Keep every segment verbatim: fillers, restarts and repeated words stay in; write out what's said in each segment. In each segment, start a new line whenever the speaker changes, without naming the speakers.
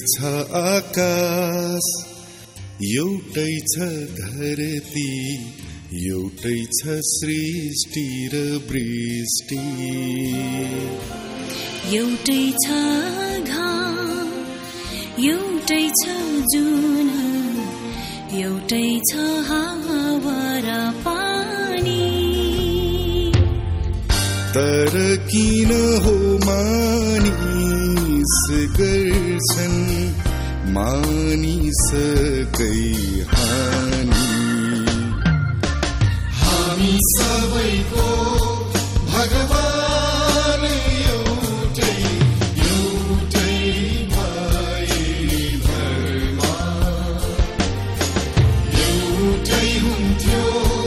छ आकाश, एउटै छ धरती, एउटै छ सृष्टि र वृष्टि।
एउटै छ घाम, एउटै छ जुन, एउटै छ हावा र पानी।
तर किन हो मानिस गर्छन् मानिसकै हानि। हामी सबैको भगवान एउटै, एउटै भए धर्म, एउटै हुन्थ्यो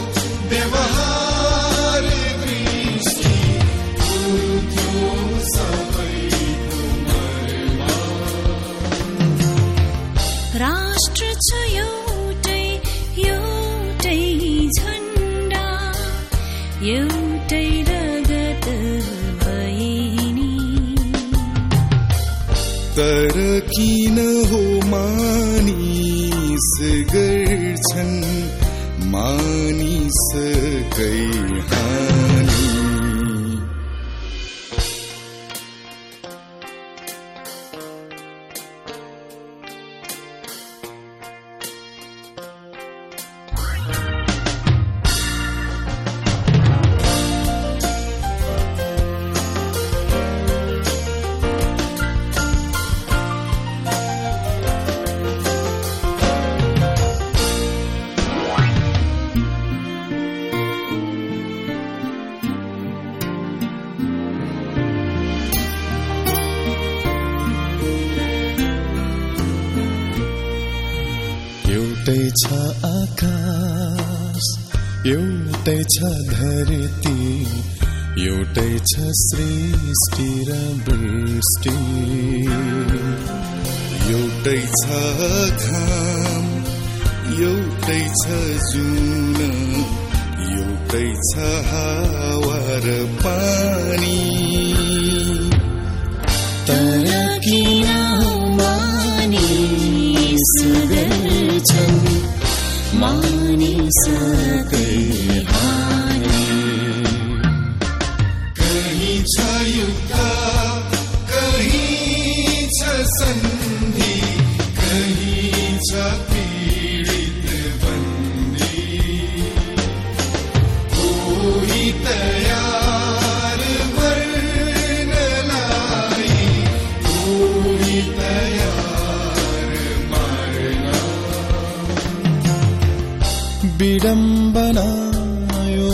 व्यवहार दृष्टि, हुन्थ्यो सबैको मर्म।
राष्ट्र छ एउटै, एउटै झण्डा, एउटै रगत बहिनी।
तर किन हो मानिस गर्छन् मानिसकै हानि। एउटै छ आकाश, एउटै छ धरती, एउटै छ सृष्टि र वृष्टि। एउटै छ घाम, एउटै छ जुन, एउटै छ हावा र पानी।
तर किन मानिस गर्छन् मानिसकै हानि।
कहीं छ युद्ध, कहीं छ सन्धि, कहीं छ पीडित बन्दी। कोही तयार मर्नलाई, कोही तयार मर्न। विडम्बना यो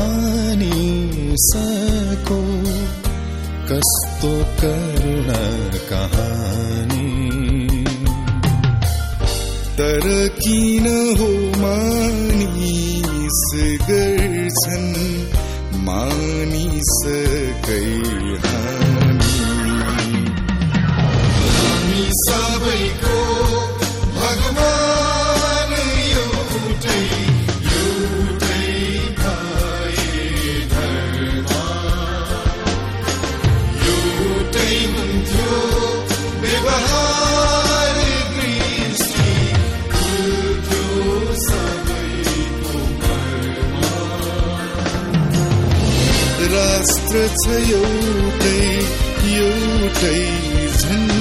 मानिसको, कस्तो करुण कहानी। तर किन हो मानिस गर्छन् मानिसकै हानि। हामी सबैको भगवान एउटै, एउटै भए धर्म, एउटै हुन्थ्यो व्यवहार दृष्टि, हुन्थ्यो सबैको मर्म। राष्ट्र छ एउटै, एउटै झण्डा,